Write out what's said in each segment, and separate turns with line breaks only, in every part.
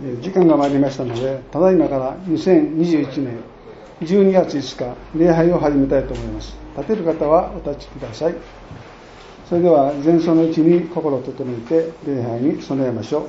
時間が参りましたので、ただいまから2021年12月5日礼拝を始めたいと思います。立てる方はお立ちください。それでは前奏のうちに心を整えて礼拝に備えましょう。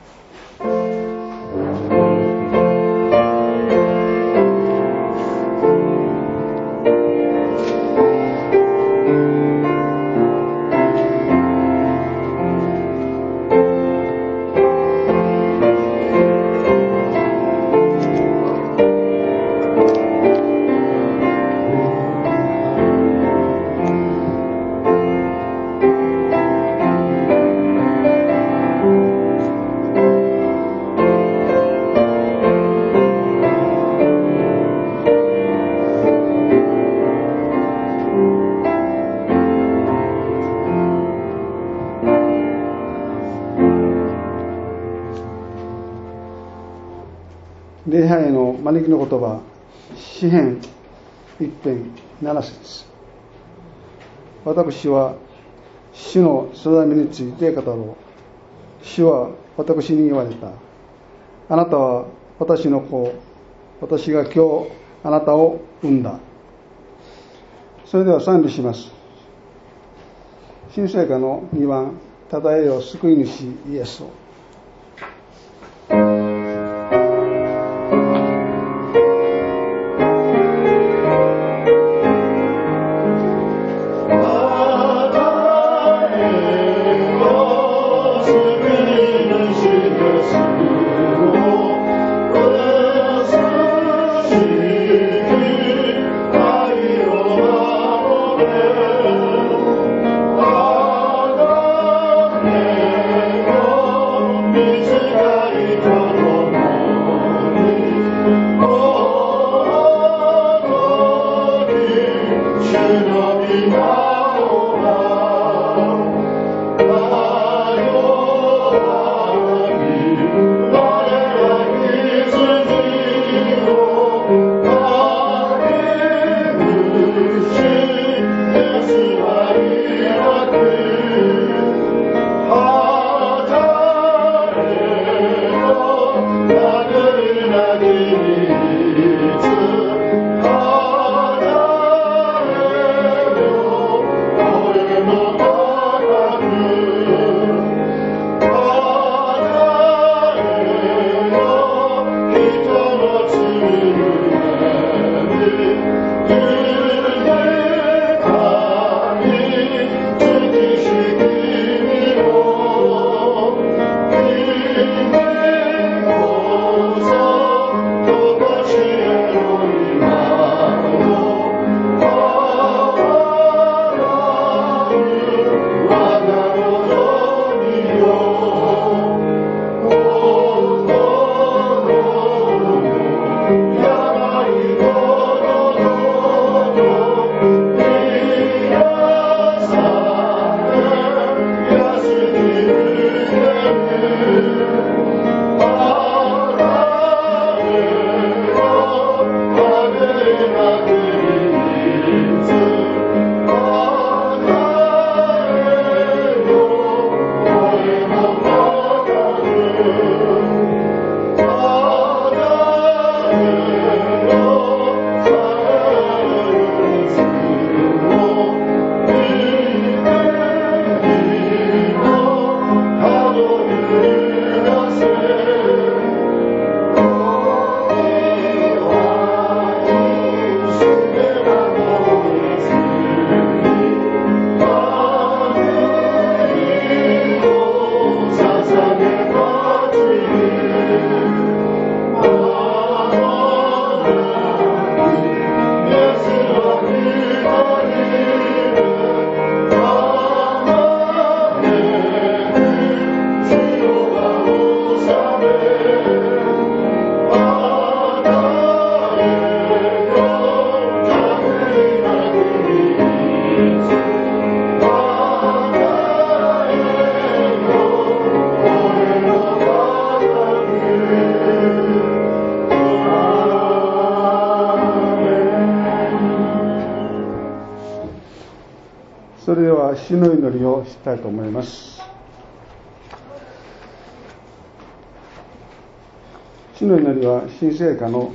礼拝への招きの言葉、詩編一編7節。私は主の定めについて語ろう。主は私に言われた。あなたは私の子。私が今日あなたを産んだ。それでは賛美します。新聖歌の2番、たたえよ救い主イエスを。それでは主の祈りをしたいと思います。 主の祈りは新聖歌の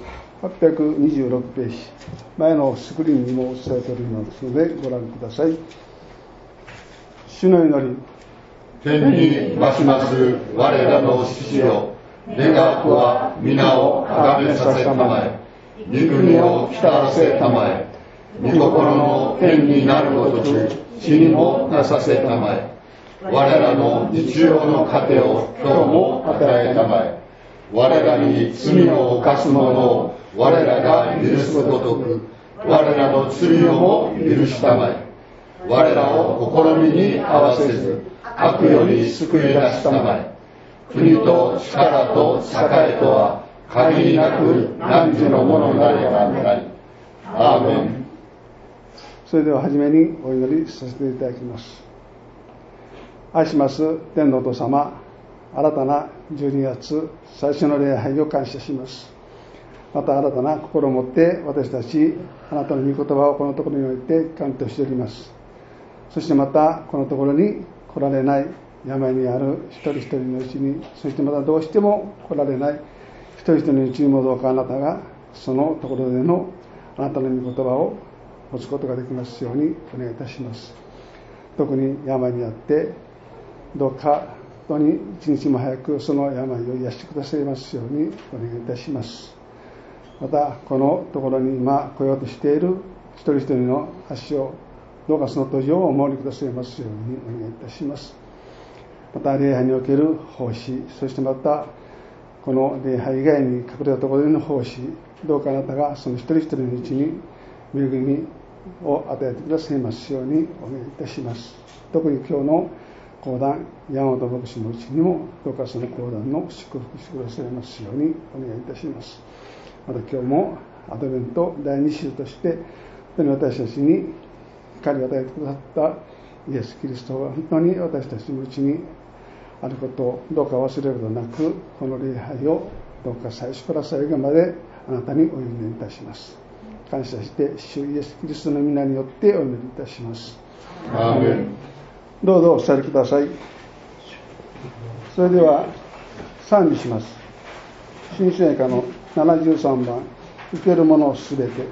826ページ、前のスクリーンにも映されておりますのでご覧ください。主の祈り。
天に増します我らの父よ、願わくは皆をあがめさせたまえ、御国を来たらせたまえ、御心の天になるごとく地にもなさせたまえ、我らの日曜の糧を今日も与えたまえ、我らに罪を犯す者を我らが許すごとく我らの罪をも許したまえ、我らを試みに合わせず悪より救い出したまえ、国と力と栄とは限りなく汝のものなればなり。アーメン。
それでは初めにお祈りさせていただきます。愛します天のお父様、新たな12月最初の礼拝を感謝します。また新たな心を持って私たちあなたの御言葉をこのところにおいて感動しております。そしてまたこのところに来られない病にある一人一人のうちに、そしてまたどうしても来られない一人一人のうちにもどうかあなたがそのところでのあなたの御言葉を持つことができますようにお願いいたします。特に病にあってどうか本当に一日も早くその病を癒してくださいますようにお願いいたします。またこのところに今来ようとしている一人一人の足をどうかその途上をお守りくださいますようにお願いいたします。また礼拝における奉仕、そしてまたこの礼拝以外に隠れたところでの奉仕、どうかあなたがその一人一人のうちに恵みを与えてくださいますようにお願いいたします。特に今日の講談、山本牧師のうちにもどうかその講談の祝福してくださいますようにお願いいたします。また今日もアドベント第2週として本当に私たちに光を与えてくださったイエス・キリストが本当に私たちのうちにあることをどうか忘れることなく、この礼拝をどうか最初から最後まであなたにお祈りいたします。感謝して主イエス・キリストの皆によってお祈りいたします。
アーメン。
どうぞお座りください。それでは賛美します。新聖歌の73番、受けるものすべて。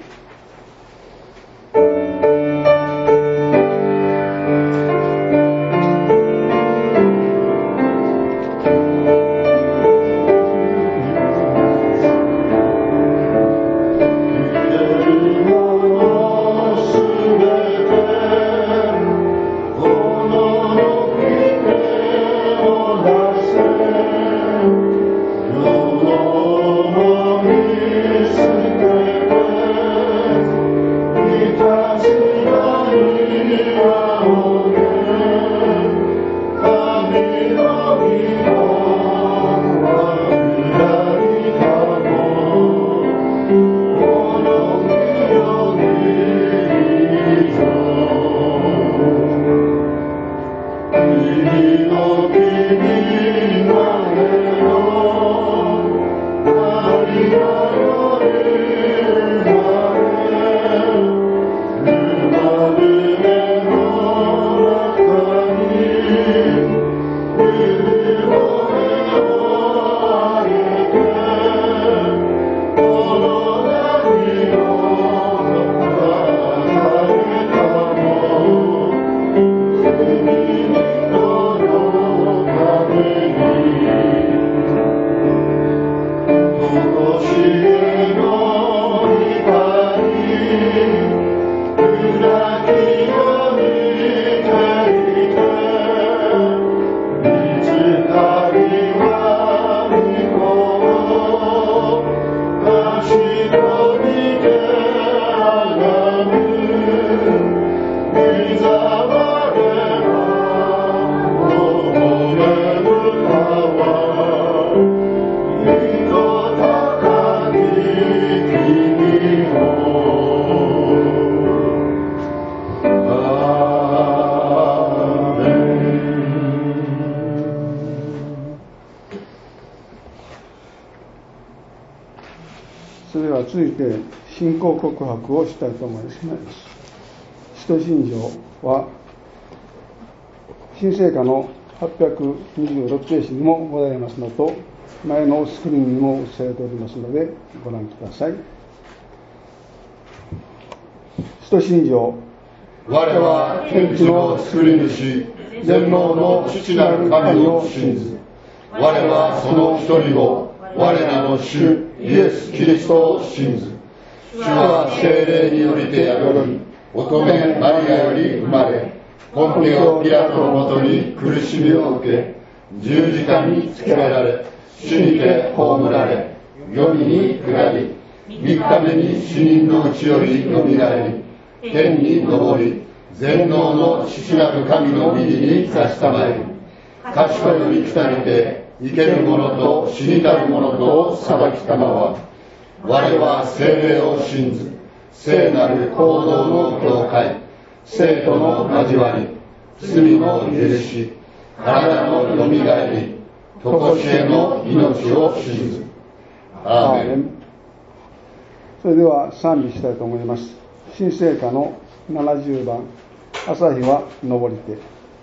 それでは続いて信仰告白をしたいと思います。使徒信条は新聖歌の 826ページにもございますのと、前のスクリーンにも映されておりますのでご覧ください。使徒信条。
我は天地の作り主、全能の父なる神を信ず。我はその一人を、我らの主イエス・キリストを信ず。主は聖霊によりて宿り、乙女マリアより生まれ、ポンペオ・ピラトのもとに苦しみを受け、十字架につけられ、死にて葬られ、黄泉に下り、3日目に死人のうちよりよみがえり、天に昇り、全能の父なる神の右に差したまえる。賢いに来たりて、生ける者と死にたる者とを裁きたまわ。我は聖霊を信ず、聖なる行動の教会、聖徒の交わり、罪の許し、体のよみがえり、とこしえの命を信ず。アーメン。
それでは賛美したいと思います。新聖歌の70番、朝日は昇りて。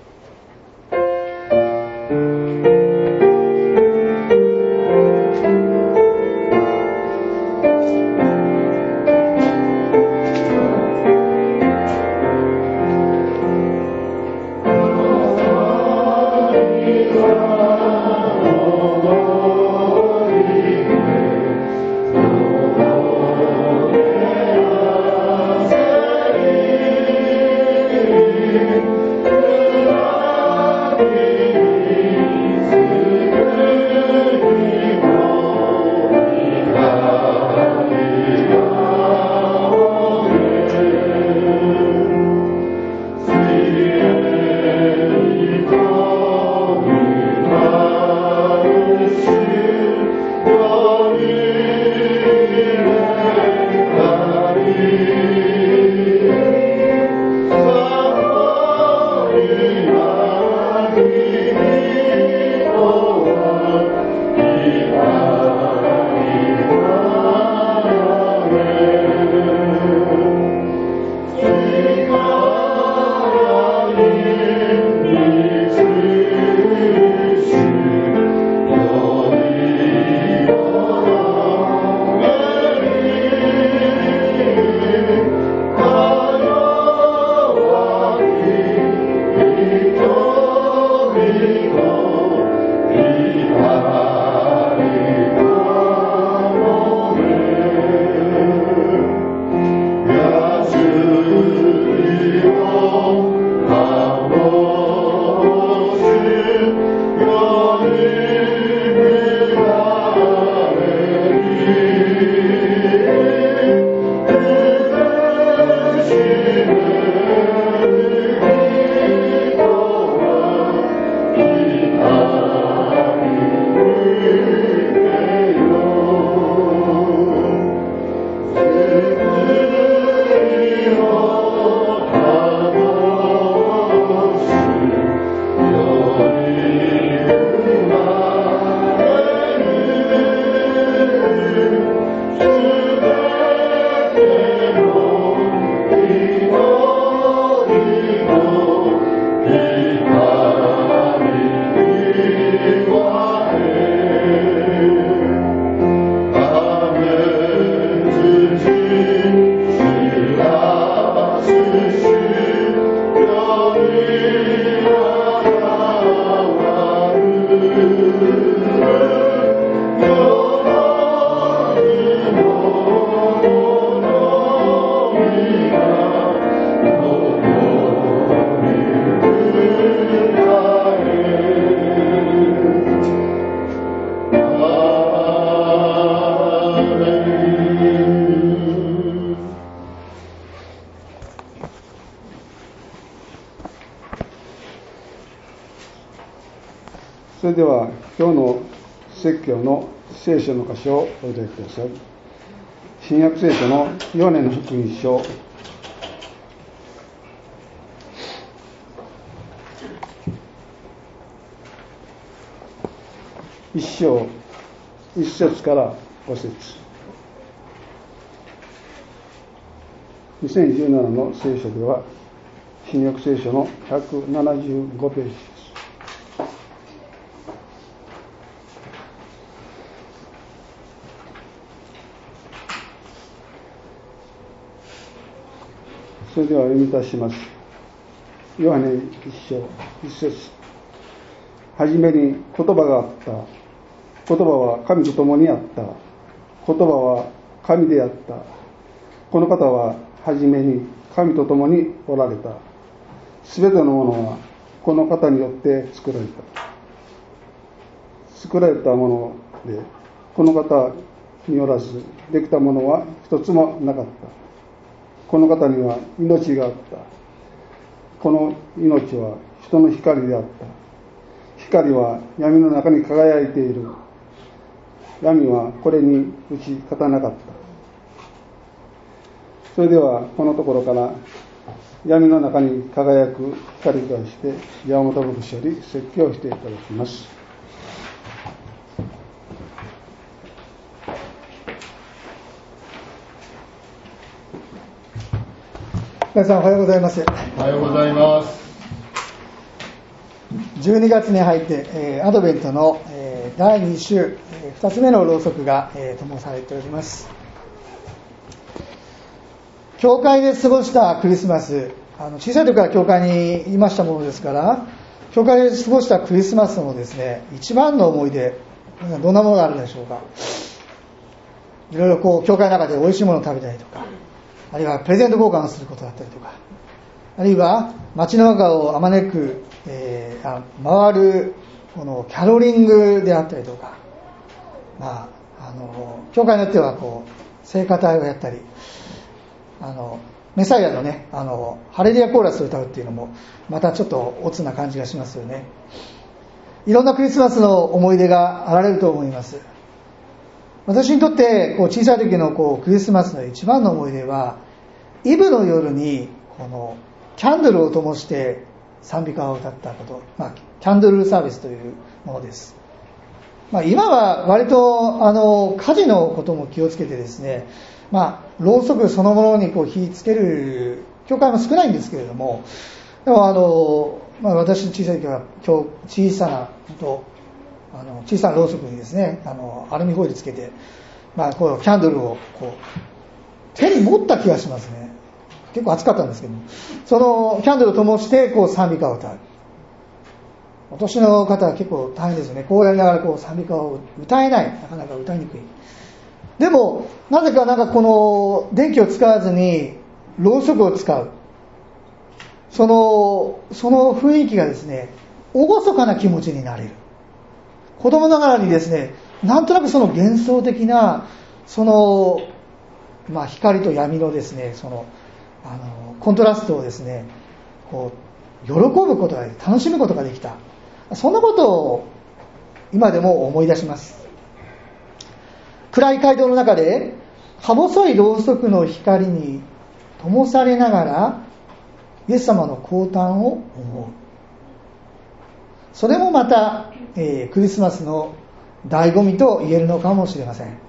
それでは今日の説教の聖書の箇所をお読みください。新約聖書のヨハネの福音書1章1節から5節。2017の聖書では新約聖書の175ページです。 それでは読みいたします。ヨハネ1章1節。はじめに言葉があった。言葉は神と共にあった。言葉は神であった。この方ははじめに神と共におられた。すべてのものはこの方によって作られた。作られたもので、この方によらずできたものは一つもなかった。この方には命があった。この命は人の光であった。光は闇の中に輝いている。闇はこれに打ち勝たなかった。それではこのところから闇の中に輝く光に対して山本牧師より説教をしていただきます。
皆さんおはようございます。
おはようございます。
12月に入って、アドベントの、第2週、2つ目のろうそくが、灯されております。教会で過ごしたクリスマス、小さい時から教会にいましたものですから、教会で過ごしたクリスマスのですね、一番の思い出、どんなものがあるでしょうか。いろいろ教会の中で美味しいものを食べたりとか、あるいはプレゼント交換をすることだったりとか、あるいは街の中をあまねく、回るこのキャロリングであったりとか、教会によっては聖歌隊をやったり、メサイアのね、ハレルヤコーラスを歌うっていうのもまたちょっとオツな感じがしますよね。いろんなクリスマスの思い出があられると思います。私にとって小さい時のクリスマスの一番の思い出は、イブの夜にキャンドルを灯して賛美歌を歌ったこと、キャンドルサービスというものです。今は割と火事のことも気をつけてですね、ろうそくそのものに火つける教会も少ないんですけれども、でも私の小さい時は小さなろうそくにですね、アルミホイルつけて、キャンドルを手に持った気がしますね。結構暑かったんですけども、そのキャンドルを灯して賛美歌を歌う。お年の方は結構大変ですよね。こうやりながら賛美歌を歌えない、なかなか歌いにくい。でもなぜか電気を使わずにろうそくを使う、その雰囲気がですね、厳かな気持ちになれる。子供ながらにですね、なんとなくその幻想的な光と闇のですね、コントラストをですね、喜ぶことができた、楽しむことができた。そんなことを今でも思い出します。暗い街道の中でか細いろうそくの光に灯されながらイエス様の降誕を思う。それもまた、クリスマスの醍醐味と言えるのかもしれません。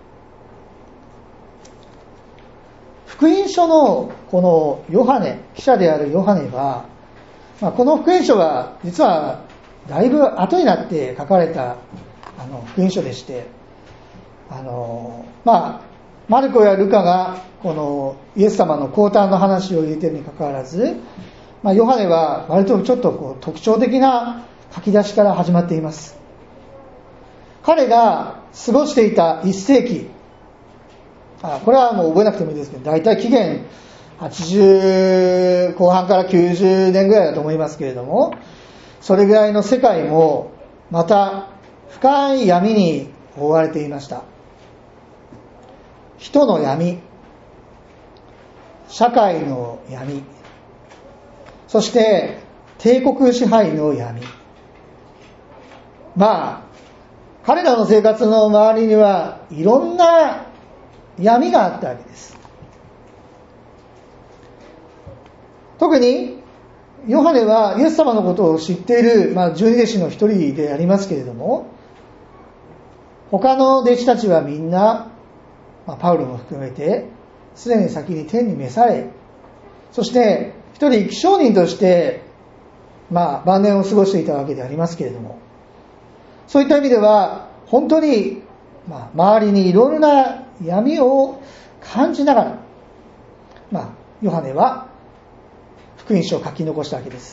福音書のこのヨハネ、記者であるヨハネは、この福音書は実はだいぶ後になって書かれた福音書でして、マルコやルカがこのイエス様の降誕の話を入れているにかかわらず、ヨハネは割とちょっと特徴的な書き出しから始まっています。彼が過ごしていた1世紀、これはもう覚えなくてもいいですけど、大体紀元80後半から90年ぐらいだと思いますけれども、それぐらいの世界もまた深い闇に覆われていました。人の闇、社会の闇、そして帝国支配の闇。彼らの生活の周りにはいろんな闇があったわけです。特にヨハネはイエス様のことを知っている、十二弟子の一人でありますけれども、他の弟子たちはみんな、パウロも含めてすでに先に天に召され、そして一人生き証人として晩年を過ごしていたわけでありますけれども、そういった意味では本当に周りにいろいろな闇を感じながら、ヨハネは福音書を書き残したわけです。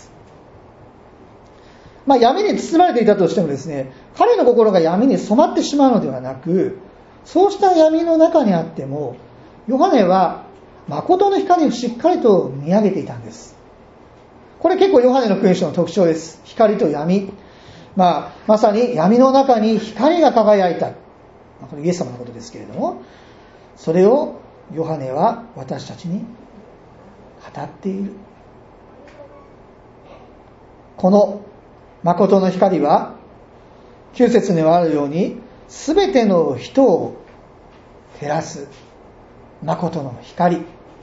闇に包まれていたとしてもですね、彼の心が闇に染まってしまうのではなく、そうした闇の中にあってもヨハネは誠の光をしっかりと見上げていたんです。これ結構ヨハネの福音書の特徴です。光と闇、まさに闇の中に光が輝いた、これイエス様のことですけれども、それをヨハネは私たちに語っている。この誠の光は9節にはあるように、すべての人を照らす誠の光。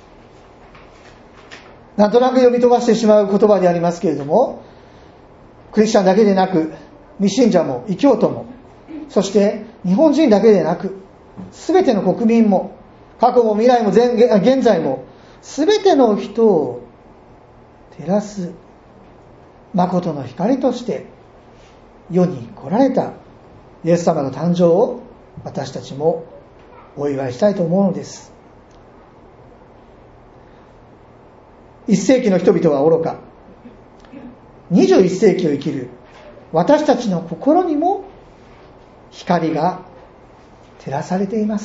なんとなく読み飛ばしてしまう言葉でありますけれども、クリスチャンだけでなく未信者も異教徒も、そして日本人だけでなくすべての国民も、過去も未来も現在もすべての人を照らす誠の光として世に来られたイエス様の誕生を私たちもお祝いしたいと思うのです。1世紀の人々はおろか、21世紀を生きる私たちの心にも光が照らされています。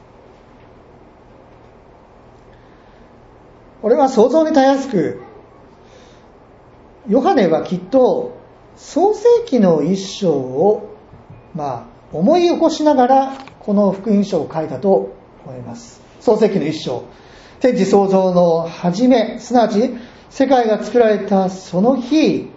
これは想像にたやすく、ヨハネはきっと創世記の一章を思い起こしながらこの福音書を書いたと思います。創世記の一章、天地創造の初め、すなわち世界が作られたその日、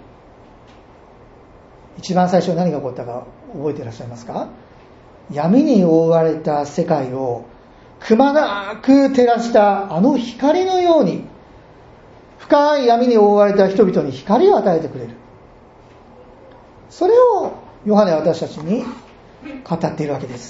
一番最初何が起こったか覚えていらっしゃいますか？闇に覆われた世界をくまなく照らしたあの光のように、深い闇に覆われた人々に光を与えてくれる。それをヨハネは私たちに語っているわけです。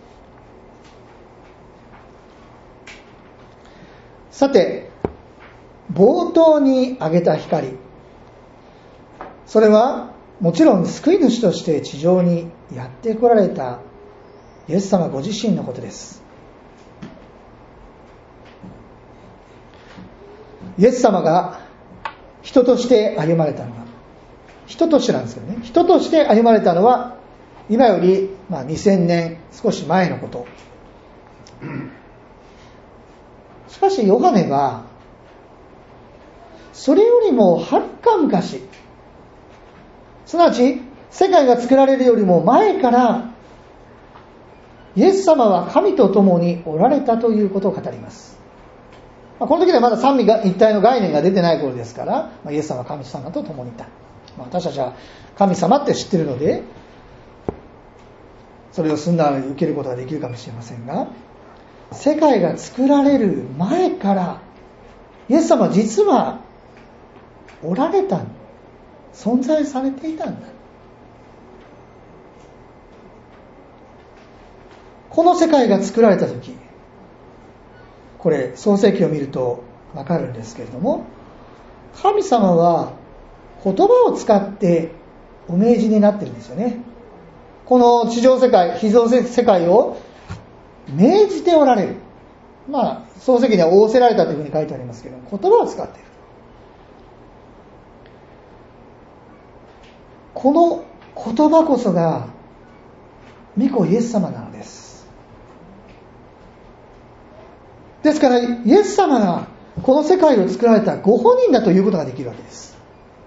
さて、冒頭に挙げた光、それはもちろん救い主として地上にやって来られたイエス様ご自身のことです。イエス様が人として歩まれたのは、人としてなんですけどね、人として歩まれたのは今より2000年少し前のこと。しかしヨハネはそれよりもはるか昔、すなわち世界が作られるよりも前からイエス様は神と共におられたということを語ります。この時ではまだ三位一体の概念が出てない頃ですから、イエス様は神様と共にいた。私たちは神様って知っているのでそれをすんなり受けることができるかもしれませんが、世界が作られる前からイエス様は実はおられた、存在されていたんだ。この世界が作られた時、これ創世記を見ると分かるんですけれども、神様は言葉を使ってお命じになってるんですよね。この地上世界、被造世界を命じておられる。創世記には仰せられたというふうに書いてありますけど、言葉を使っている。この言葉こそが御子イエス様なのです。ですからイエス様がこの世界を作られたご本人だということができるわけです。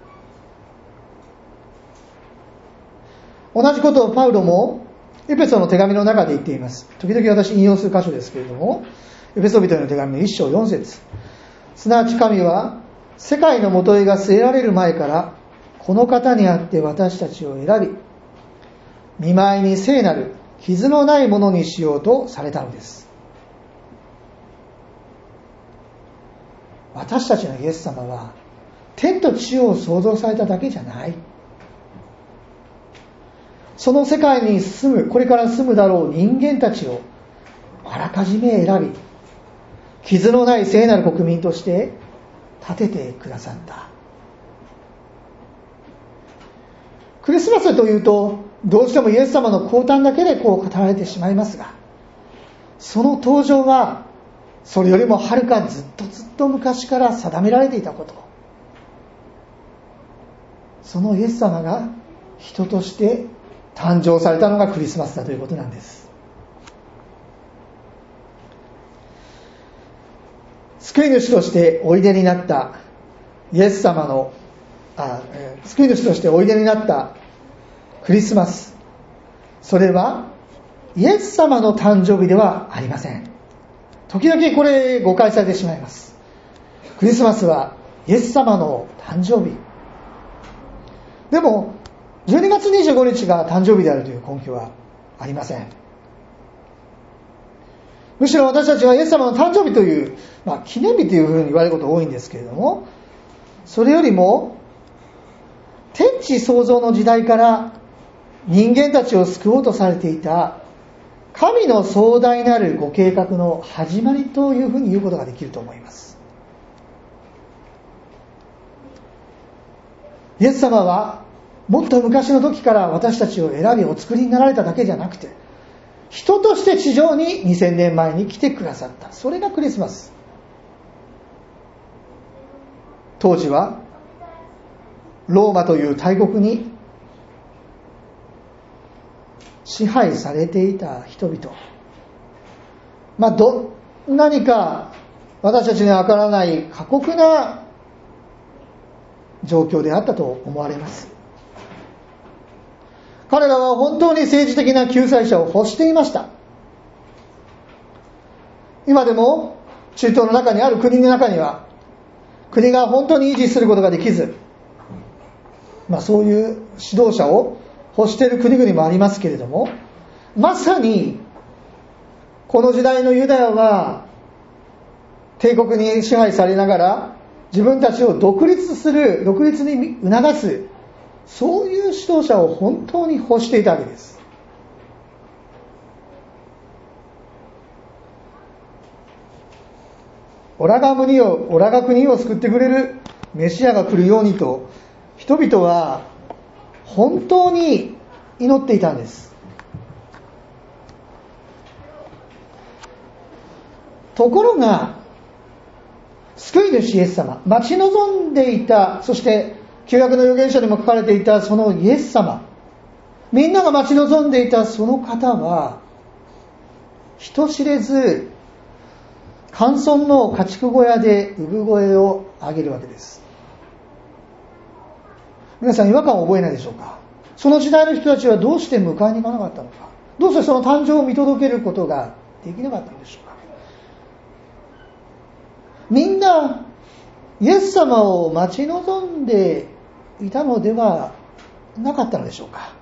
同じことをパウロもエペソの手紙の中で言っています。時々私引用する箇所ですけれども、エペソ人への手紙の1章4節、すなわち神は世界の元へが据えられる前からこの方にあって私たちを選び、御前に聖なる傷のないものにしようとされたのです。私たちのイエス様は天と地を創造されただけじゃない。その世界に住む、これから住むだろう人間たちをあらかじめ選び、傷のない聖なる国民として立ててくださった。クリスマスというとどうしてもイエス様の降誕だけで語られてしまいますが、その登場はそれよりもはるかずっと昔から定められていたこと。 そのイエス様が人として誕生されたのがクリスマスだということなんです。救い主としておいでになったイエス様の救い主としておいでになったクリスマス、それはイエス様の誕生日ではありません。時々これ誤解されてしまいます。クリスマスはイエス様の誕生日。でも12月25日が誕生日であるという根拠はありません。むしろ私たちはイエス様の誕生日という、記念日というふうに言われることが多いんですけれども、それよりも天地創造の時代から人間たちを救おうとされていた神の壮大なるご計画の始まりというふうに言うことができると思います。イエス様はもっと昔の時から私たちを選びお作りになられただけじゃなくて、人として地上に2000年前に来てくださった。それがクリスマス。当時はローマという大国に支配されていた人々、何か私たちには分からない過酷な状況であったと思われます。彼らは本当に政治的な救済者を欲していました。今でも中東の中にある国の中には、国が本当に維持することができず、そういう指導者を欲している国々もありますけれども、まさにこの時代のユダヤは帝国に支配されながら自分たちを独立に促す、そういう指導者を本当に欲していたわけです。オラが国を救ってくれるメシアが来るようにと、人々は本当に祈っていたんです。ところが救い主イエス様、待ち望んでいた、そして旧約の預言書にも書かれていたそのイエス様、みんなが待ち望んでいたその方は、人知れず寒村の家畜小屋で産声を上げるわけです。皆さん違和感を覚えないでしょうか。その時代の人たちはどうして迎えに行かなかったのか、どうしてその誕生を見届けることができなかったのでしょうか。みんなイエス様を待ち望んでいたのではなかったのでしょうか。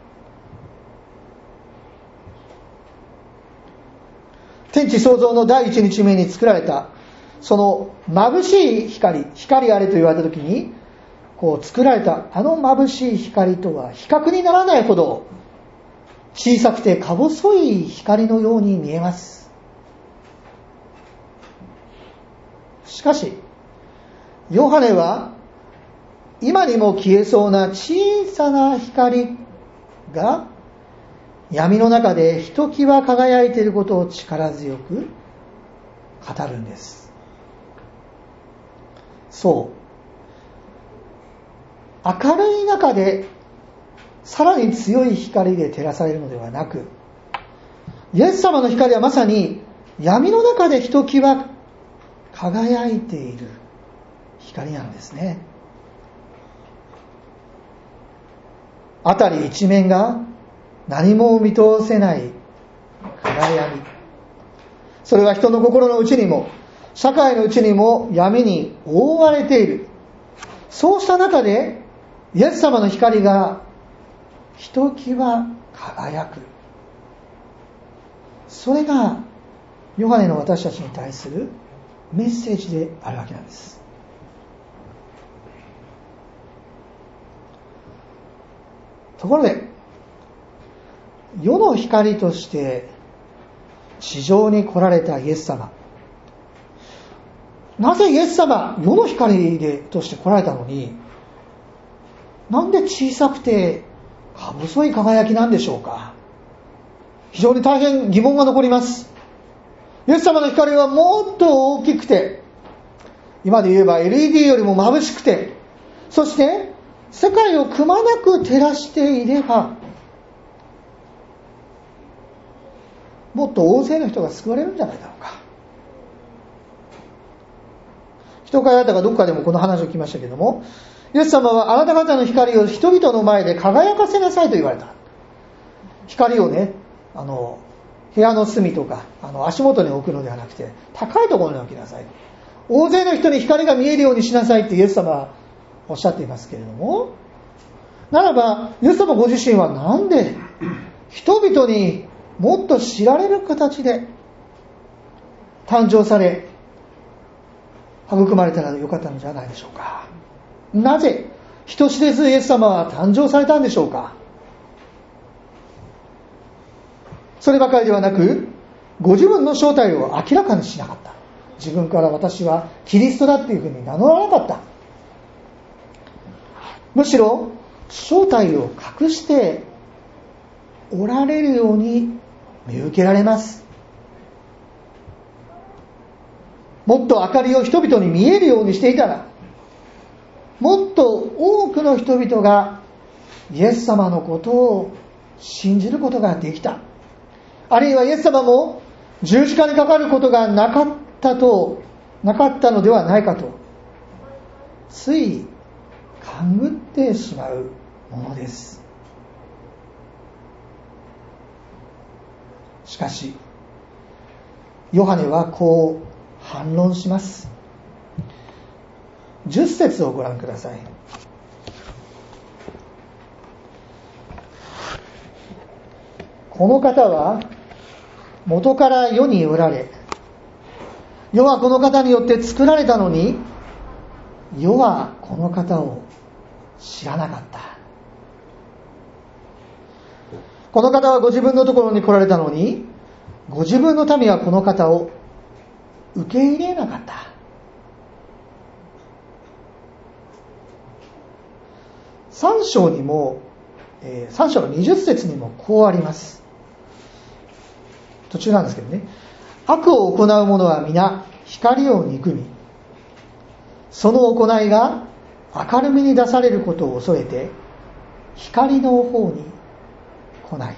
天地創造の第一日目に作られたその眩しい光あれと言われたときに、作られたあの眩しい光とは比較にならないほど小さくてか細い光のように見えます。しかしヨハネは今にも消えそうな小さな光が闇の中でひときわ輝いていることを力強く語るんです。そう、明るい中でさらに強い光で照らされるのではなく、イエス様の光はまさに闇の中でひときわ輝いている光なんですね。辺り一面が何も見通せない暗闇、それは人の心の内にも社会の内にも闇に覆われている。そうした中でイエス様の光がひときわ輝く。それがヨハネの私たちに対するメッセージであるわけなんです。ところで世の光として地上に来られたイエス様、なぜイエス様世の光として来られたのに、なんで小さくてか細い輝きなんでしょうか。非常に大変疑問が残ります。イエス様の光はもっと大きくて、今で言えば LED よりも眩しくて、そして世界をくまなく照らしていれば、もっと大勢の人が救われるんじゃないだろうか。人会あったかどっかでもこの話を聞きましたけれども、イエス様はあなた方の光を人々の前で輝かせなさいと言われた。光をね、部屋の隅とか足元に置くのではなくて、高いところに置きなさい。大勢の人に光が見えるようにしなさいってイエス様はおっしゃっていますけれども、ならばイエス様ご自身はなんで人々にもっと知られる形で誕生され育まれたらよかったのじゃないでしょうか。なぜ人知れずイエス様は誕生されたんでしょうか。そればかりではなく、ご自分の正体を明らかにしなかった。自分から私はキリストだっていうふうに名乗らなかった。むしろ正体を隠しておられるように見受けられます。もっと明かりを人々に見えるようにしていたら、もっと多くの人々がイエス様のことを信じることができた。あるいはイエス様も十字架にかかることがなかったのではないかと、つい勘ぐってしまうものです。しかしヨハネはこう反論します。10節をご覧ください。この方は元から世におられ、世はこの方によって作られたのに、世はこの方を知らなかった。この方はご自分のところに来られたのに、ご自分の民はこの方を受け入れなかった。3章にも、3章の20節にもこうあります。途中なんですけどね。悪を行う者は皆光を憎み、その行いが明るみに出されることを恐れて光の方に来ない。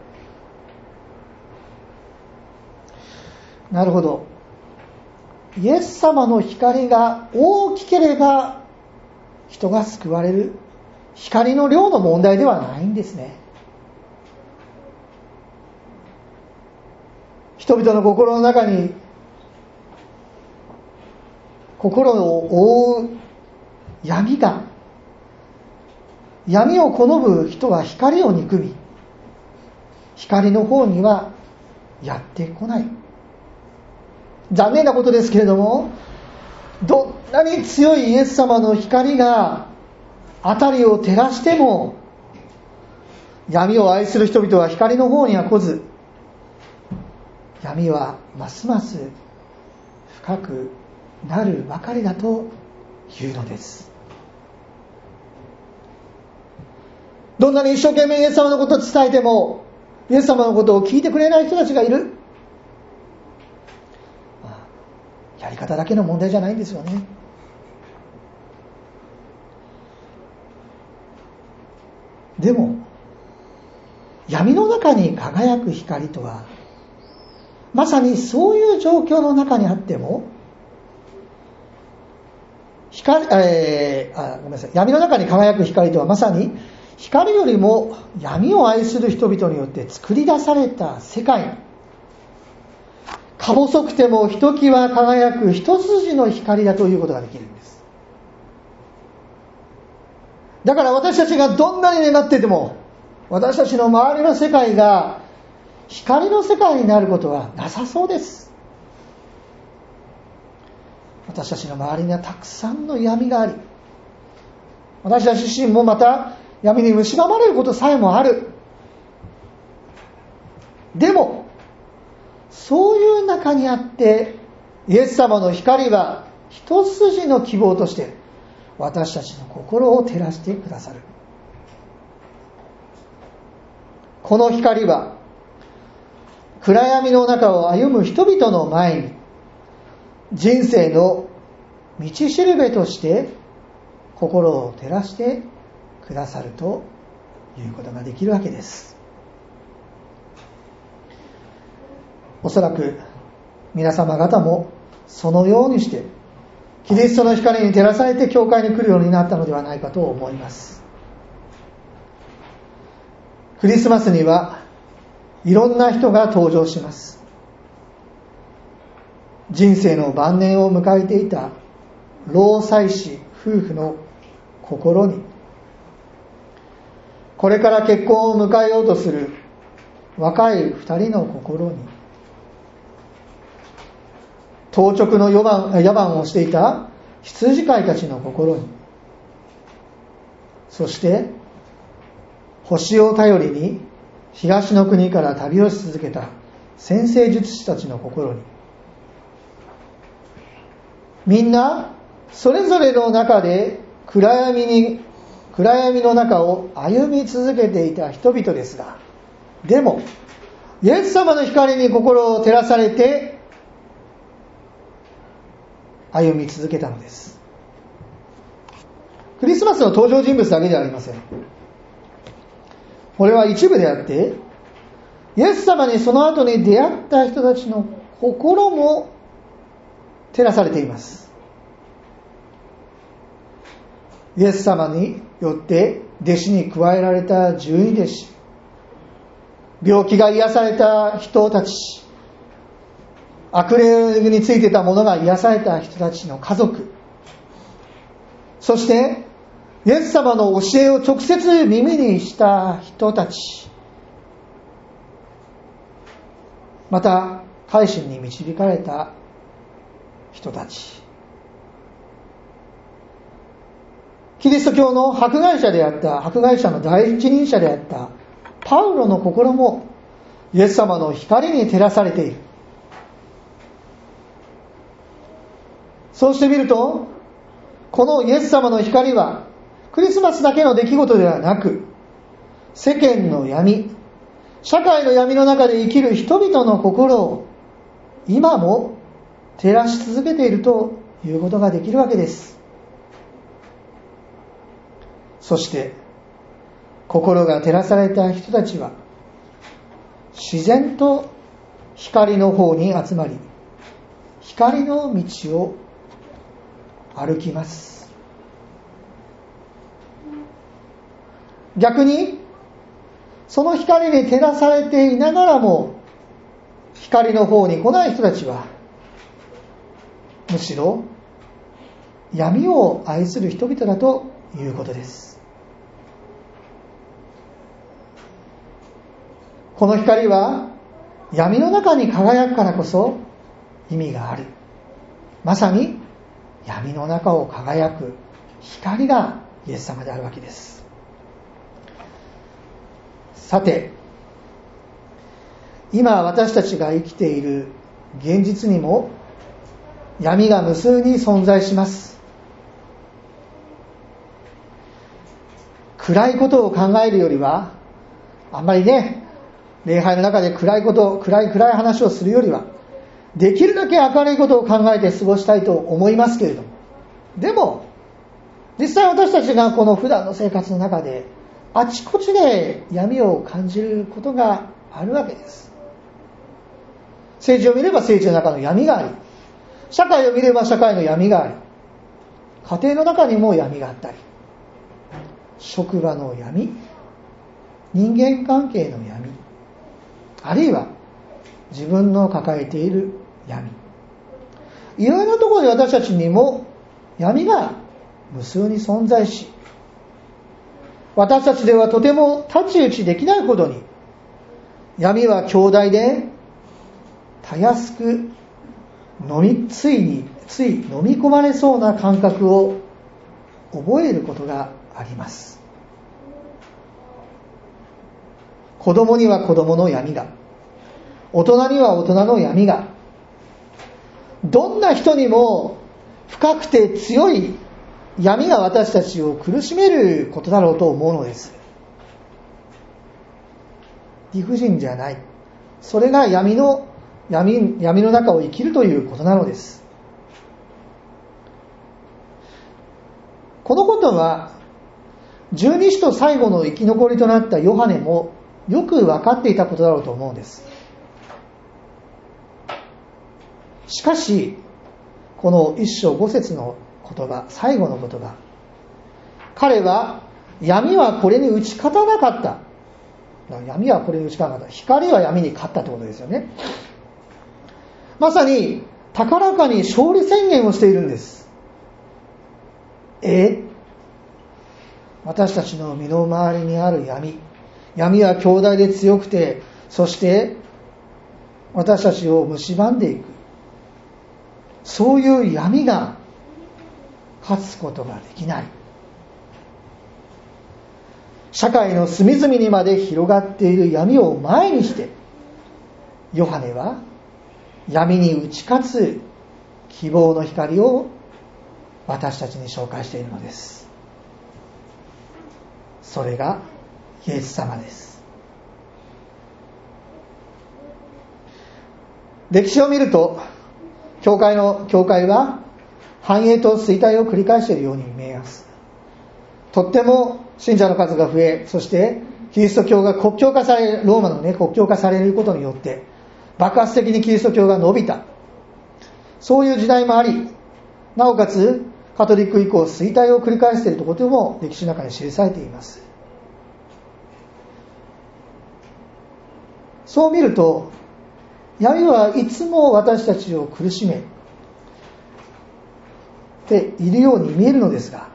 なるほど。イエス様の光が大きければ人が救われる。光の量の問題ではないんですね。人々の心の中に心を覆う闇を好む人は光を憎み、光の方にはやってこない。残念なことですけれども、どんなに強いイエス様の光が辺りを照らしても、闇を愛する人々は光の方には来ず、闇はますます深くなるばかりだというのです。どんなに一生懸命イエス様のことを伝えても、イエス様のことを聞いてくれない人たちがいる。やり方だけの問題じゃないんですよね。でも闇の中に輝く光とは、まさにそういう状況の中にあっても闇の中に輝く光とはまさに光よりも闇を愛する人々によって作り出された世界、か細くてもひときわ輝く一筋の光だということができるんです。だから私たちがどんなに願っていても、私たちの周りの世界が光の世界になることはなさそうです。私たちの周りにはたくさんの闇があり、私たち自身もまた闇に蝕まれることさえもある。でもそういう中にあってイエス様の光は一筋の希望として私たちの心を照らしてくださる。この光は暗闇の中を歩む人々の前に人生の道しるべとして心を照らしてくださるということができるわけです。おそらく皆様方もそのようにしてキリストの光に照らされて教会に来るようになったのではないかと思います。クリスマスにはいろんな人が登場します。人生の晩年を迎えていた老妻子夫婦の心に、これから結婚を迎えようとする若い二人の心に、当直の夜番をしていた羊飼いたちの心に、そして星を頼りに東の国から旅をし続けた占星術師たちの心に、みんなそれぞれの中で暗闇の中を歩み続けていた人々ですが、でもイエス様の光に心を照らされて歩み続けたのです。クリスマスの登場人物だけではありません。これは一部であって、イエス様にその後に出会った人たちの心も照らされています。イエス様によって弟子に加えられた十二弟子、病気が癒された人たち、悪霊についてたものが癒された人たちの家族、そしてイエス様の教えを直接耳にした人たち、また改心に導かれた人たち、キリスト教の迫害者の第一人者であったパウロの心もイエス様の光に照らされている。そうしてみると、このイエス様の光はクリスマスだけの出来事ではなく、世間の闇、社会の闇の中で生きる人々の心を今も照らし続けているということができるわけです。そして心が照らされた人たちは自然と光の方に集まり、光の道を歩きます。逆にその光に照らされていながらも光の方に来ない人たちは、むしろ闇を愛する人々だということです。この光は闇の中に輝くからこそ意味がある。まさに闇の中を輝く光がイエス様であるわけです。さて、今私たちが生きている現実にも闇が無数に存在します。暗いことを考えるよりは、あんまりね、礼拝の中で暗い話をするよりは、できるだけ明るいことを考えて過ごしたいと思いますけれども、でも実際私たちがこの普段の生活の中であちこちで闇を感じることがあるわけです。政治を見れば政治の中の闇があり、社会を見れば社会の闇があり、家庭の中にも闇があったり、職場の闇、人間関係の闇、あるいは自分の抱えている闇、いろいろなところで私たちにも闇が無数に存在し、私たちではとても太刀打ちできないほどに闇は強大で、たやすくつい飲み込まれそうな感覚を覚えることがあります。子供には子供の闇が、大人には大人の闇が、どんな人にも深くて強い闇が私たちを苦しめることだろうと思うのです。理不尽じゃない。それが闇の中を生きるということなのです。このことは十二使徒最後の生き残りとなったヨハネもよく分かっていたことだろうと思うんです。しかしこの一章五節の言葉、最後の言葉、彼は闇はこれに打ち勝たなかった。闇はこれに打ち勝たなかった。光は闇に勝ったということですよね。まさに高らかに勝利宣言をしているんです。私たちの身の回りにある闇は強大で強くて、そして私たちを蝕んでいく、そういう闇が勝つことができない。社会の隅々にまで広がっている闇を前にして、ヨハネは闇に打ち勝つ希望の光を私たちに紹介しているのです。それがイエス様です。歴史を見ると、教会は繁栄と衰退を繰り返しているように見えます。とっても信者の数が増え、そしてキリスト教が国教化され、ローマの国教化されることによって爆発的にキリスト教が伸びた、そういう時代もあり、なおかつカトリック以降衰退を繰り返しているということも歴史の中に記されています。そう見ると、闇はいつも私たちを苦しめているように見えるのですが、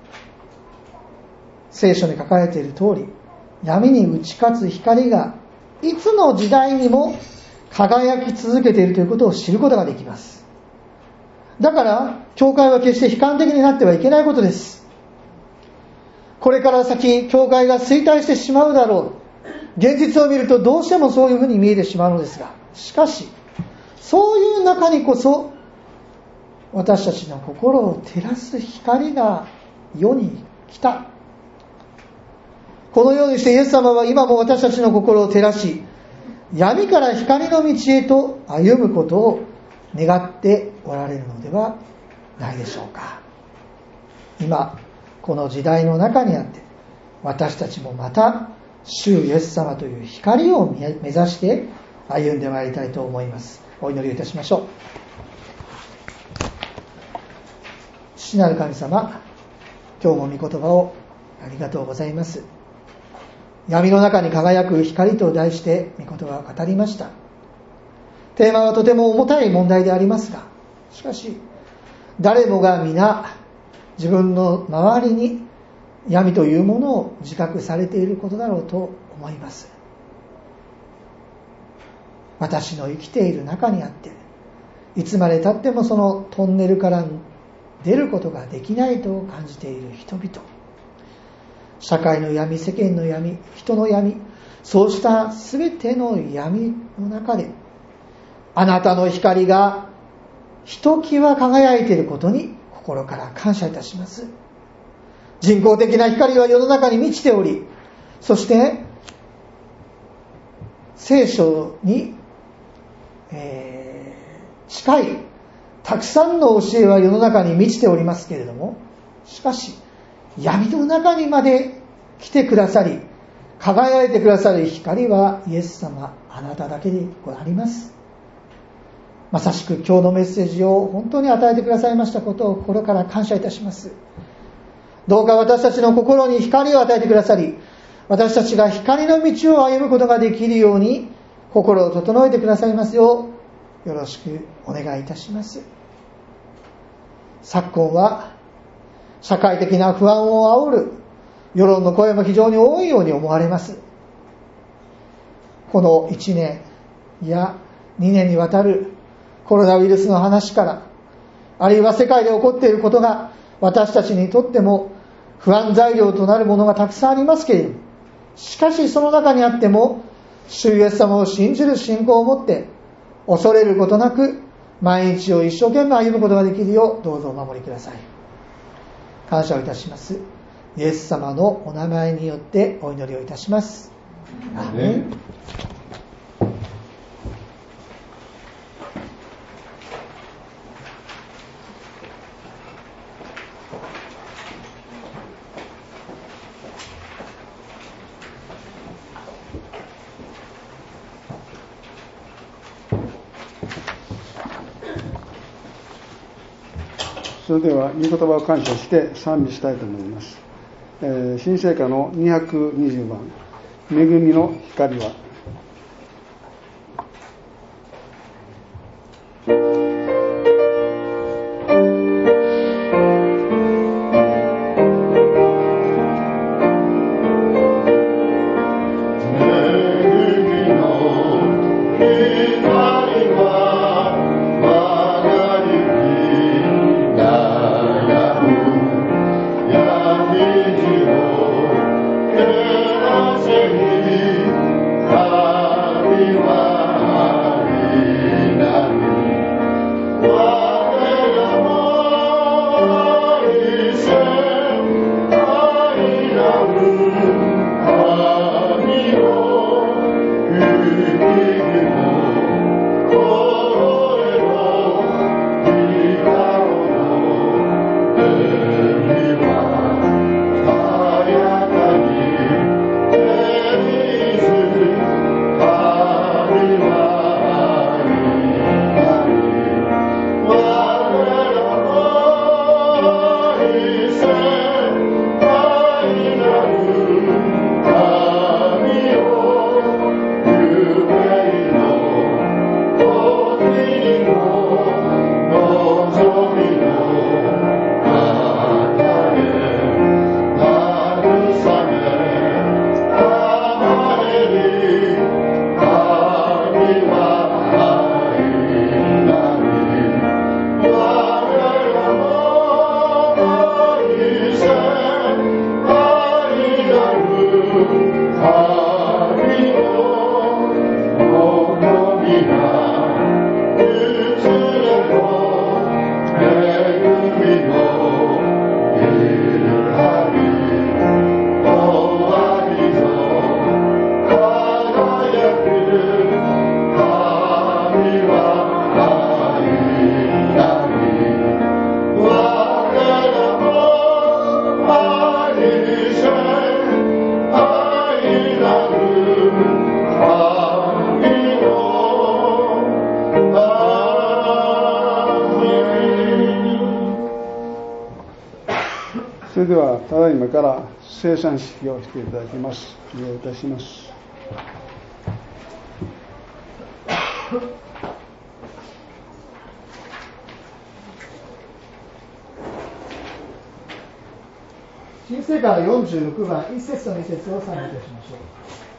聖書に書かれている通り、闇に打ち勝つ光がいつの時代にも輝き続けているということを知ることができます。だから教会は決して悲観的になってはいけないことです。これから先教会が衰退してしまうだろう、現実を見るとどうしてもそういうふうに見えてしまうのですが、しかしそういう中にこそ私たちの心を照らす光が世に来た。このようにしてイエス様は今も私たちの心を照らし、闇から光の道へと歩むことを願っておられるのではないでしょうか。今この時代の中にあって、私たちもまた主イエス様という光を目指して歩んでまいりたいと思います。お祈りをいたしましょう。父なる神様、今日も御言葉をありがとうございます。闇の中に輝く光と題して御言葉を語りました。テーマはとても重たい問題でありますが、しかし誰もが皆自分の周りに闇というものを自覚されていることだろうと思います。私の生きている中にあって、いつまで経ってもそのトンネルから出ることができないと感じている人々、社会の闇、世間の闇、人の闇、そうしたすべての闇の中で、あなたの光がひときわ輝いていることに心から感謝いたします。人工的な光は世の中に満ちており、そして聖書に、近いたくさんの教えは世の中に満ちておりますけれども、しかし闇の中にまで来てくださり、輝いてくださる光はイエス様、あなただけであります。まさしく今日のメッセージを本当に与えてくださいましたことを心から感謝いたします。どうか私たちの心に光を与えてくださり、私たちが光の道を歩むことができるように心を整えてくださいますようよろしくお願いいたします。昨今は社会的な不安を煽る世論の声も非常に多いように思われます。この1年や2年にわたるコロナウイルスの話から、あるいは世界で起こっていることが私たちにとっても不安材料となるものがたくさんありますけれども、しかしその中にあっても主イエス様を信じる信仰を持って恐れることなく毎日を一生懸命歩むことができるようどうぞお守りください。感謝をいたします。イエス様のお名前によってお祈りをいたします。アーメン。
それでは御言葉を感謝して賛美したいと思います。新聖歌の220番、恵みの光は。それではただいまから聖餐式をしていただきます。お願いいたします。
新聖歌の46番1節と2節を賛美いたしましょう。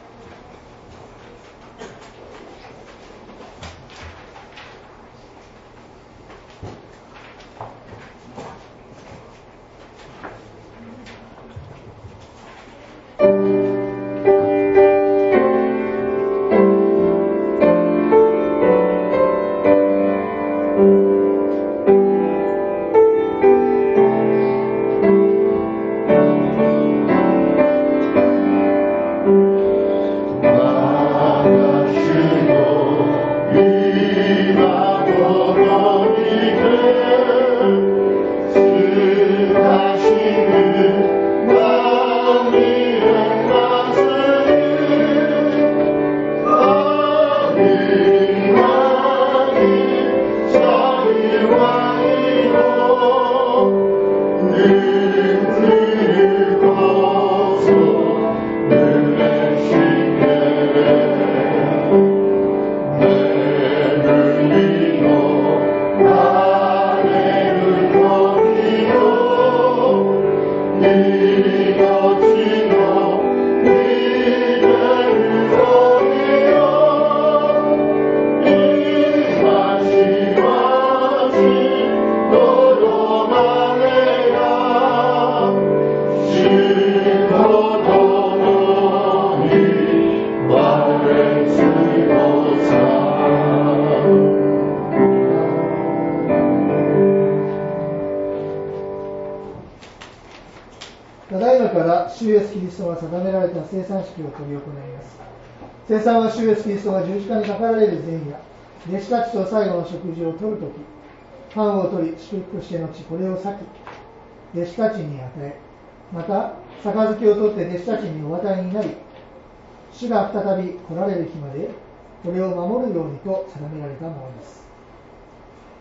主イエスキリストが定められた聖餐式を執り行います。聖餐は主イエスキリストが十字架にかかられる前夜、弟子たちと最後の食事をとるとき、パンを取り祝福して後これを裂き、弟子たちに与え、また杯を取って弟子たちにお渡りになり、主が再び来られる日までこれを守るようにと定められたものです。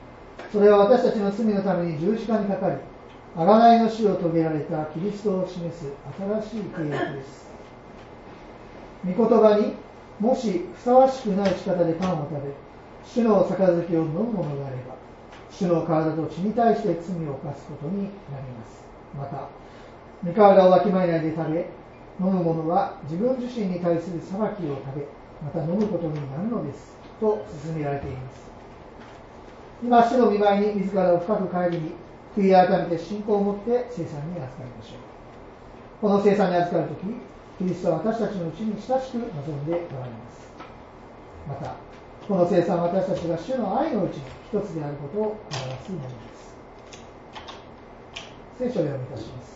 それは私たちの罪のために十字架にかかり、贖いの死を遂げられたキリストを示す新しい契約です。御言葉にもしふさわしくない仕方でパンを食べ、主の杯を飲むものであれば、主の体と血に対して罪を犯すことになります。また、御体をわきまえないで食べ、飲む者は自分自身に対する裁きを食べ、また飲むことになるのです、と勧められています。今、主の御前に自らを深く顧み、悔い改めて信仰を持って聖餐に預かりましょう。この聖餐に預かるとき、キリストは私たちのうちに親しく望んでおられます。また、この聖餐は私たちが主の愛のうちに一つであることを表すものです。聖書を読みいたします。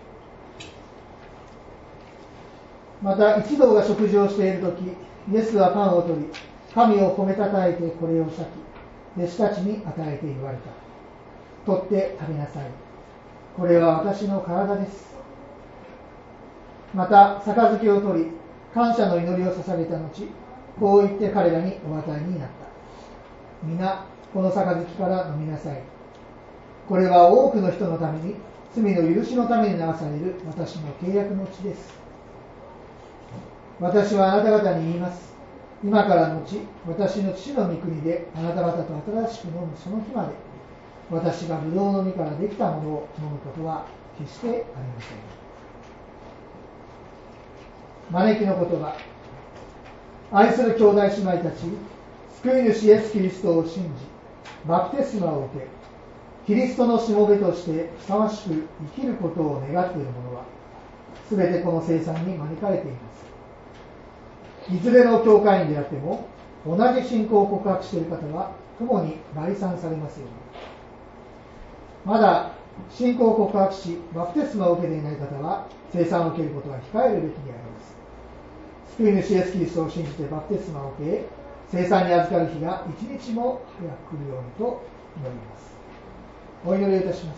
また、一同が食事をしているとき、イエスはパンを取り、神を褒めたたえてこれを裂き、弟子たちに与えて言われた。取って食べなさい。これは私の体です。また、杯を取り、感謝の祈りを捧げた後、こう言って彼らにお与えになった。皆、この杯から飲みなさい。これは多くの人のために、罪の許しのために流される私の契約の血です。私はあなた方に言います。今からのち、私の父の御国であなた方と新しく飲むその日まで、私がブドウの実からできたものを飲むことは決してありません。招きの言葉。愛する兄弟姉妹たち、救い主イエス・キリストを信じ、バプテスマを受け、キリストのしもべとしてふさわしく生きることを願っている者は、すべてこの聖餐に招かれています。いずれの教会員であっても、同じ信仰を告白している方は、共に概算されますように。まだ信仰を告白し、バプテスマを受けていない方は、聖餐を受けることは控えるべきであります。救い主イエス・キリストを信じてバプテスマを受け、聖餐に預かる日が一日も早く来るようにと祈ります。お祈りをいたします。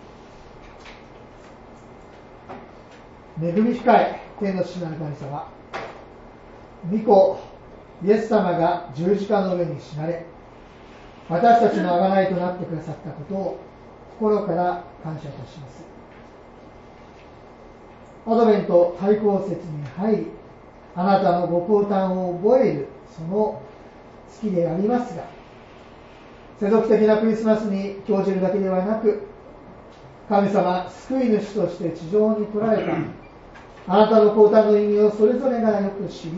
恵み深い天の父なる神様、御子イエス様が十字架の上に死なれ、私たちの贖いとなってくださったことを心から感謝いたします。アドベント対抗節に入り、あなたのご降誕を覚えるその月でありますが、世俗的なクリスマスに興じるだけではなく、神様救い主として地上に来られたあなたの降誕の意味をそれぞれがよく知り、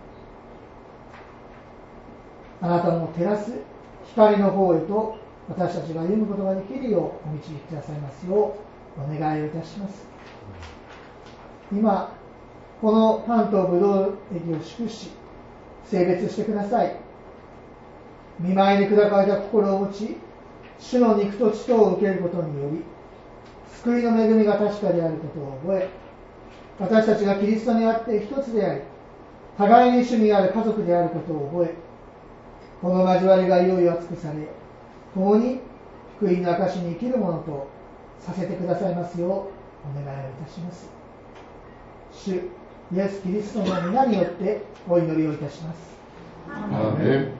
あなたの照らす光の方へと私たちが歩むことができるようお導きくださいますようお願いをいたします。今このパンとブドウ液を祝し聖別してください。御前に砕かれた心を持ち、主の肉と血とを受けることにより救いの恵みが確かであることを覚え、私たちがキリストにあって一つであり、互いに主にある家族であることを覚え、この交わりがいよいよ厚くされ、共に福音の証に生きるものとさせてくださいますようお願いをいたします。主イエス・キリストの皆によってお祈りをいたします。
アーメン。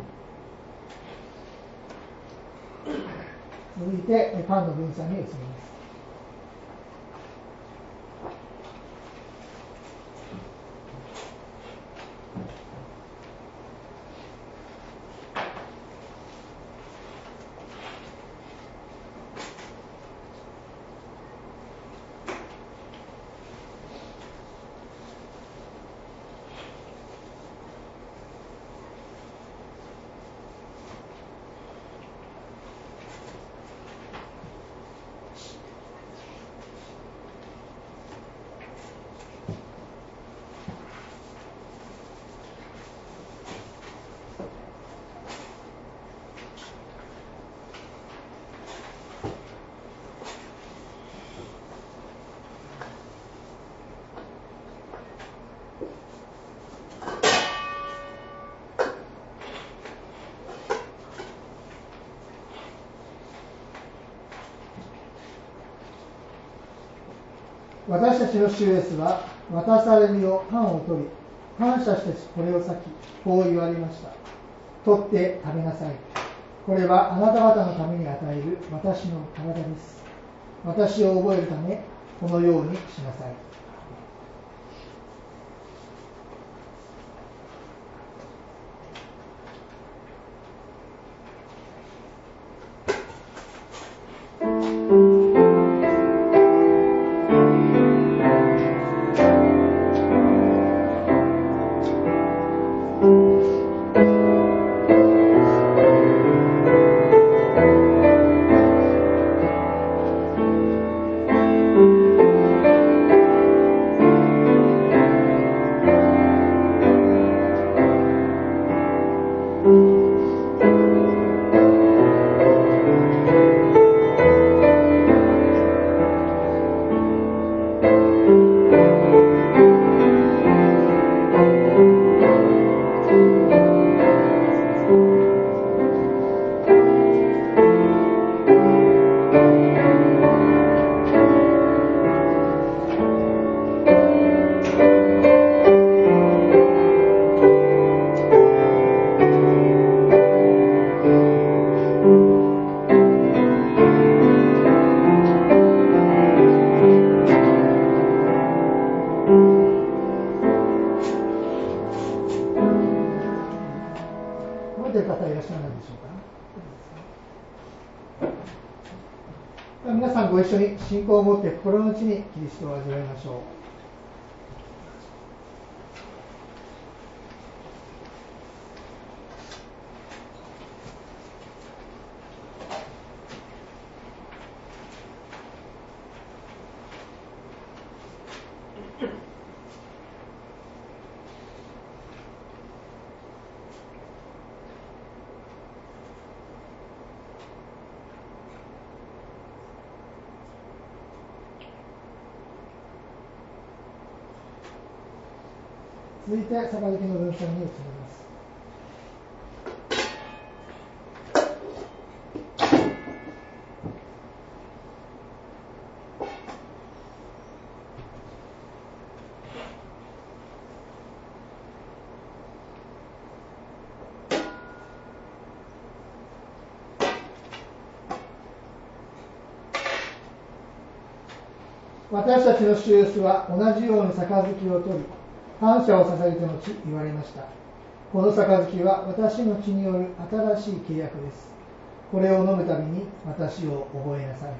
続いてパンの分散に移ります。私たちの主イエスは渡されるよパンを取り、感謝してこれを裂き、こう言われました。取って食べなさい。 これはあなた方のために与える私の体です。私を覚えるためこのようにしなさい。皆さんご一緒に信仰を持って心の内にキリストを味わいましょう。続いて、杯の文章に移ります。私たちの主イエスは同じように杯を取り、感謝を捧げて後言われました。この杯は私の血による新しい契約です。これを飲むたびに私を覚えなさい。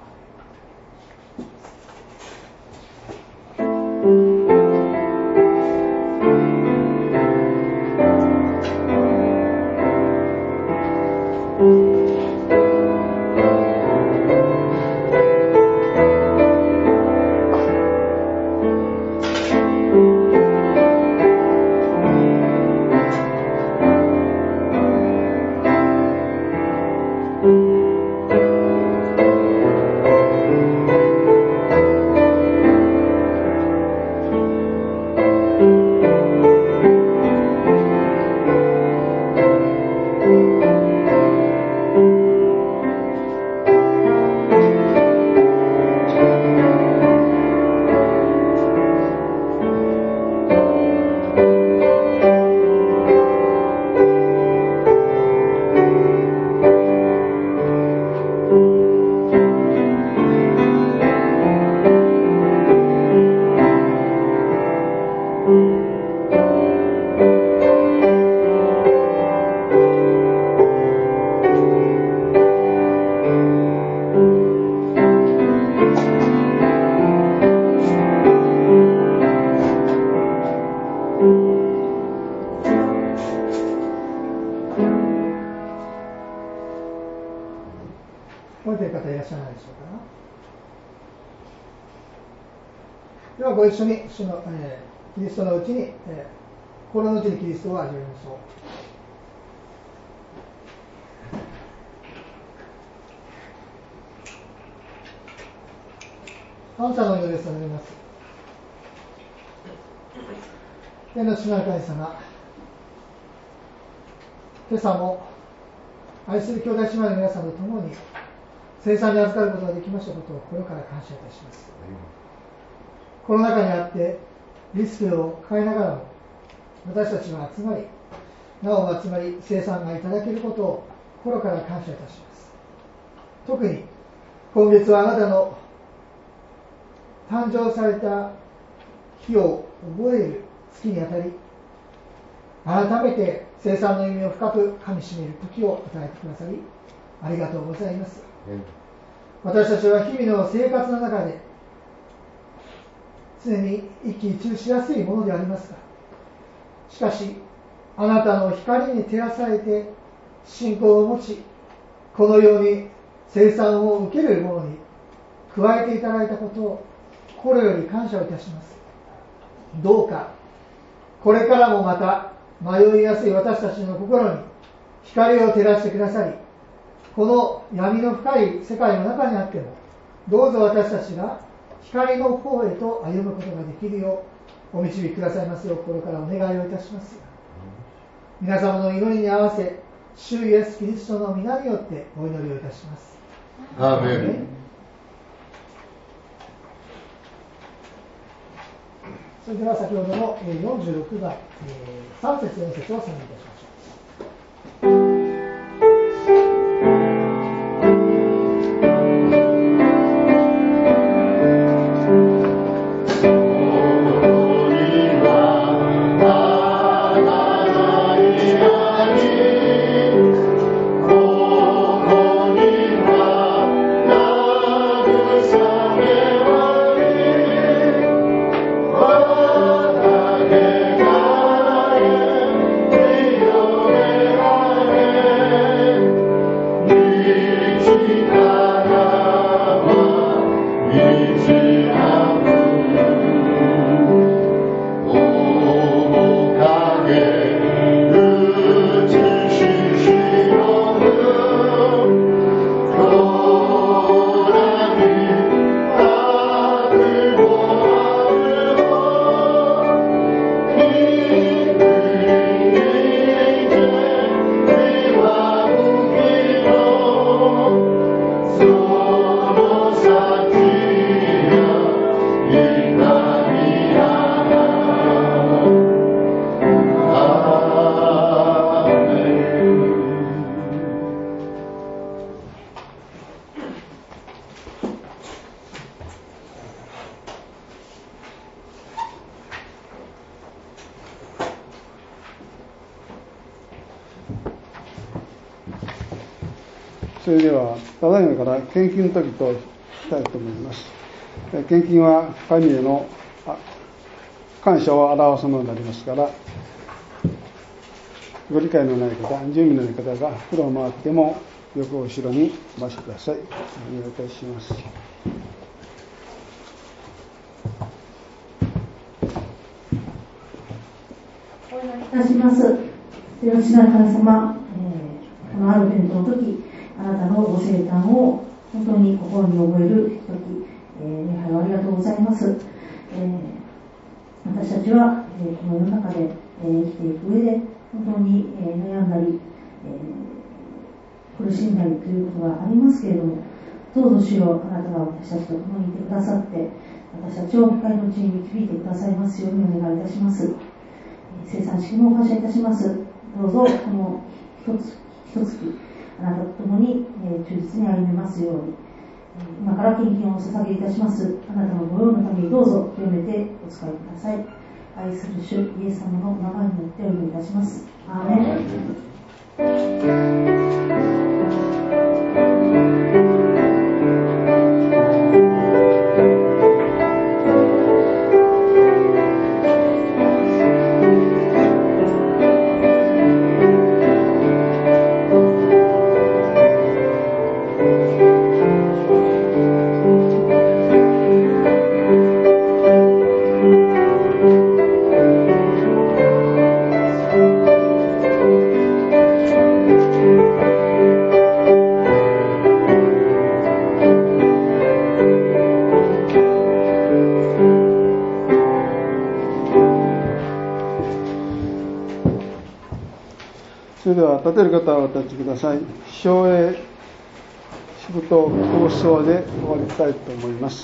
覚えている方いらっしゃらないでしょうか。ではご一緒に主の、キリストのうちに、心のうちにキリストを味わいましょう。感謝の祈りを捧げます。天の父なる神様、今朝も愛する兄弟姉妹の皆さんと共に聖餐に預かることができましたことを心から感謝いたします。コロナ禍にあってリスクを抱えながらも私たちは集まり、なお集まり聖餐がいただけることを心から感謝いたします。特に今月はあなたの誕生された日を覚える月にあたり、改めて生産の意味を深くかみしめる時を与えてくださりありがとうございます。私たちは日々の生活の中で常に一喜一憂しやすいものでありますが、しかしあなたの光に照らされて信仰を持ち、このように生産を受ける者に加えていただいたことを心より感謝をいたします。どうかこれからもまた迷いやすい私たちの心に光を照らしてくださり、この闇の深い世界の中にあってもどうぞ私たちが光の方へと歩むことができるようお導きくださいますよう心からお願いをいたします。皆様の祈りに合わせ主イエスキリストの皆によってお祈りをいたします。
アーメン。
それでは先ほどの46番3節4節を賛美いたしましょう。
それではただいまから献金の時としたいと思います。献金は神への感謝を表すものになりますから、ご理解のない方、準備のない方が袋を回ってもよく後ろに回してください。お願いいたします。
お祈りいたします。吉田神様、このアドベントの時、あなたのご生誕を本当に心に覚える時、礼拝をありがとうございます。私たちは、この世の中で、生きていく上で本当に、悩んだり、苦しんだりということがありますけれども、どうぞ主よ、あなたが私たちと共にいてくださって、私たちを光のうちに導いてくださいますようにお願いいたします。生産式も感謝いたします。どうぞこの一つ一月あなたと共に忠実に歩めますように、今から献金をお捧げいたします。あなたのご用のためにどうぞ清めてお使いください。愛する主イエス様の名前によってお祈りいたします。アーメン。
それでは立てる方はお立ちください。唱詠しぶと放送で終わりたいと思います。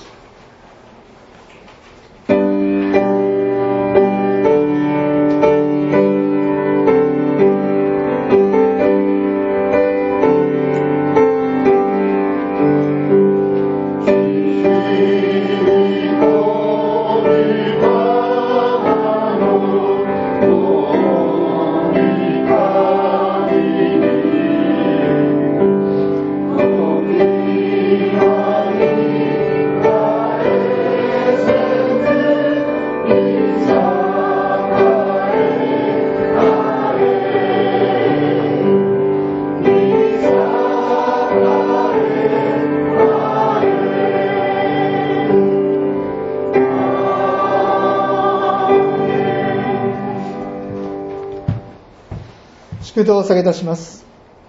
祝祷を捧げいたします。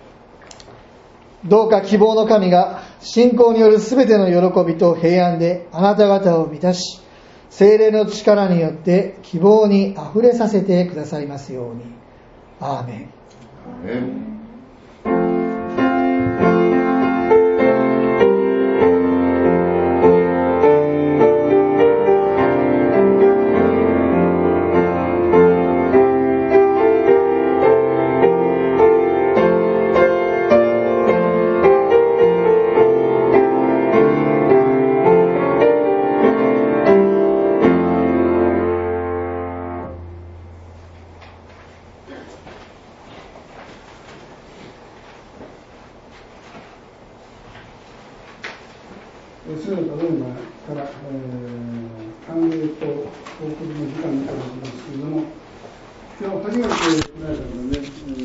どうか希望の神が信仰によるすべての喜びと平安であなた方を満たし、聖霊の力によって希望にあふれさせてくださいますように。アーメン。
アーメン。
それから今から歓迎とお送りの時間になりますけれども、今日初めて来られたので、